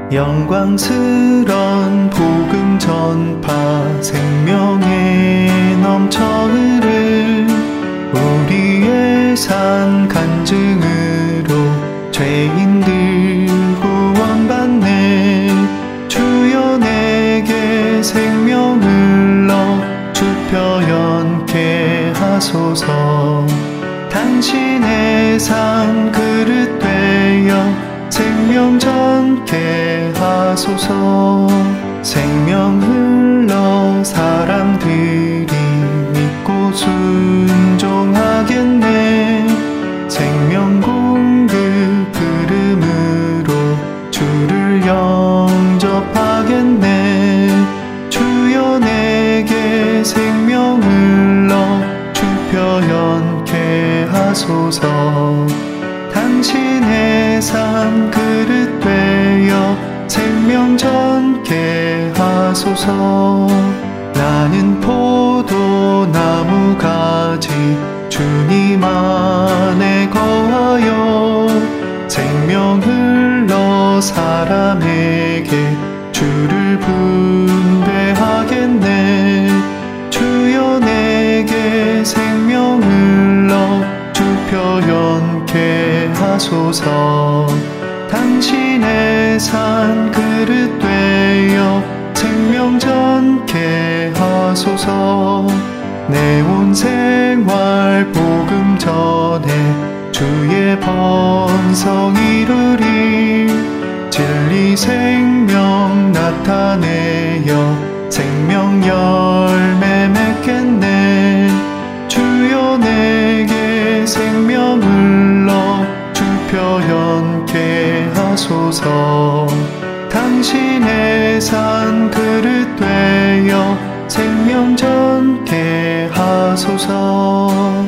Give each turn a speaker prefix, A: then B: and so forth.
A: 영광스런 복음 전파 생명에 넘쳐 흐를 우리의 산 간증으로 죄인들 구원받네. 주여 내게 생명을 넣어 주편케 하소서. 당신의 산 그릇 되어 생명 전케 하소서. 생명 흘러 사람들이 믿고 순종하겠네. 생명 공급 흐름으로 주를 영접하겠네. 주여 내게 생명을 넣어 주편케 하소서. 당신의 산 그릇 되어 생명 전케 하소서. 나는 포도나무 가지 주님 안에 거하여 생명 흘러 사람에게 주를 분배하겠네. 주여 내게 생명을 넣어 주편케 하소서. 당신의 산 그릇 되어 생명 전케 하소서. 내 온 생활 복음 전해 주의 번성 이루리. 진리 생명 나타내어 생명 열매 맺겠네. 주여 내게 생명을 넣어 주편케 하소서. 당신의 산 그릇 되어 생명 전케 하소서.